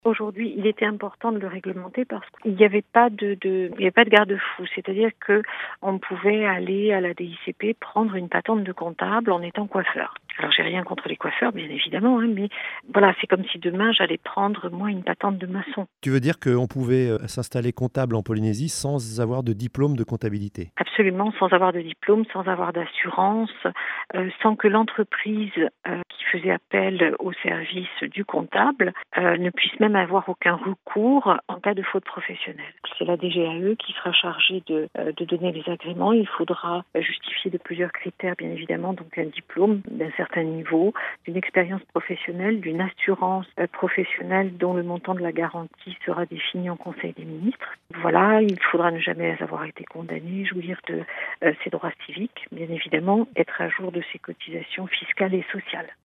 Aujourd'hui, il était important de le réglementer parce qu'il n'y avait pas il y avait pas de garde-fou. C'est-à-dire que on pouvait aller à la DICP prendre une patente de comptable en étant coiffeur. Alors, j'ai rien contre les coiffeurs, bien évidemment, mais voilà, c'est comme si demain j'allais prendre, moi, une patente de maçon. Tu veux dire qu'on pouvait s'installer comptable en Polynésie sans avoir de diplôme de comptabilité? Absolument, sans avoir de diplôme, sans avoir d'assurance, sans que l'entreprise qui faisait appel au service du comptable ne puisse même avoir aucun recours en cas de faute professionnelle. C'est la DGAE qui sera chargée de donner les agréments. Il faudra justifier de plusieurs critères, bien évidemment, donc un diplôme d'un certain niveau, d'une expérience professionnelle, d'une assurance professionnelle dont le montant de la garantie sera défini en Conseil des ministres. Voilà, il faudra ne jamais avoir été condamné, jouir de ses droits civiques, bien évidemment, être à jour de ses cotisations fiscales et sociales.